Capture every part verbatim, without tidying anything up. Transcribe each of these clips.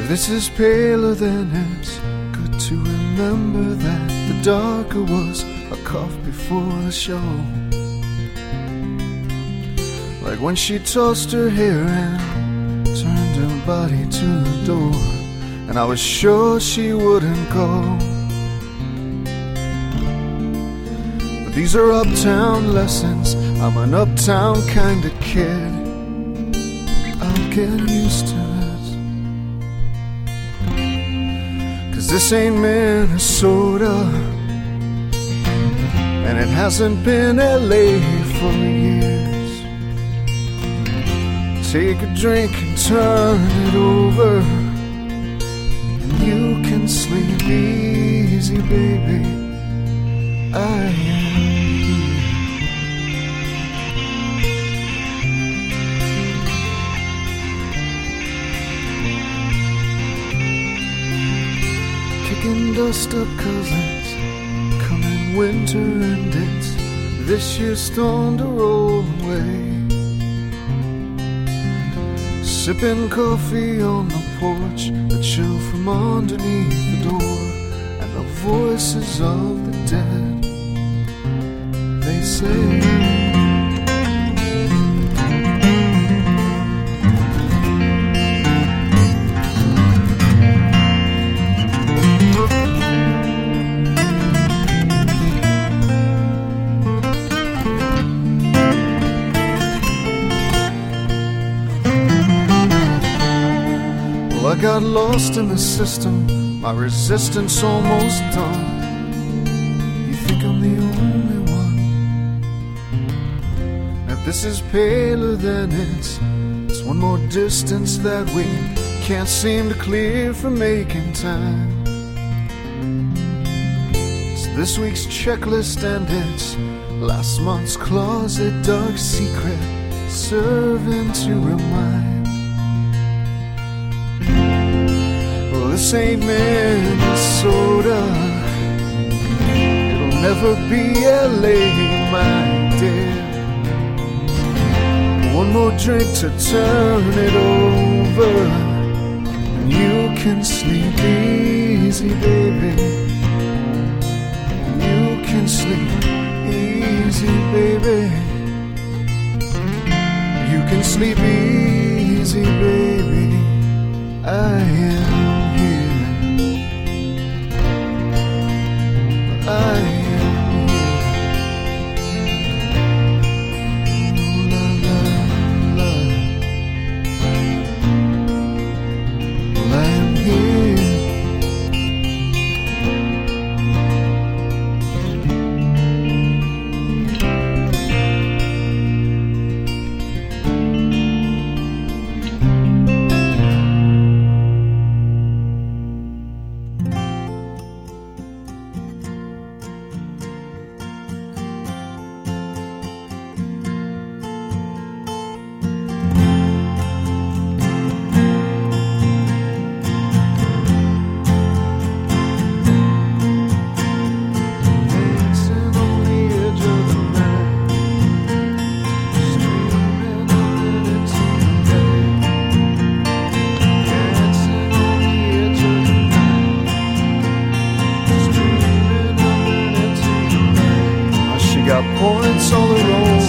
This is paler than it's good to remember that the darker was a cough before the show. Like when she tossed her hair and turned her body to the door, and I was sure she wouldn't go. But these are uptown lessons, I'm an uptown kind of kid. I'll get used to this, 'cause this ain't Minnesota, and it hasn't been L A for years. Take a drink and turn it over, and you can sleep easy, baby. I am here. Kicking dust up 'cause it's coming winter, and it's this year's storm to roll away. Sipping coffee on the porch, the chill from underneath the door, and the voices of the dead, they say I got lost in the system, my resistance almost done. You think I'm the only one? If this is paler than it's, it's one more distance that we can't seem to clear from making time. It's this week's checklist and it's last month's closet dark secret, serving to remind. This ain't Minnesota, it'll never be L A, my dear. One more drink to turn it over, and you can sleep easy, baby. You can sleep easy, baby. You can sleep easy, baby. I am I am points all her own,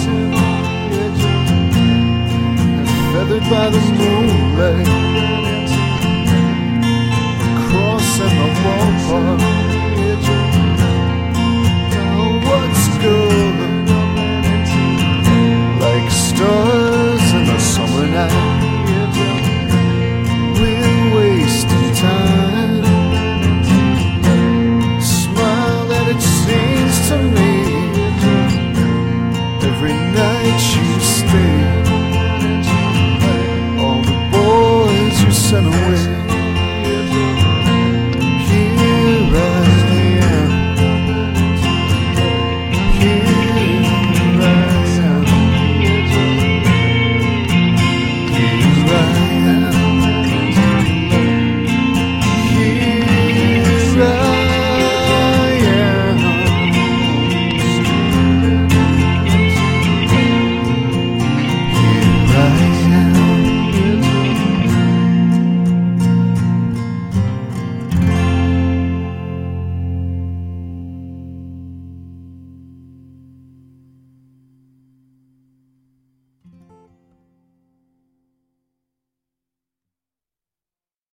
and feathered by the moonlight, cross and the wall.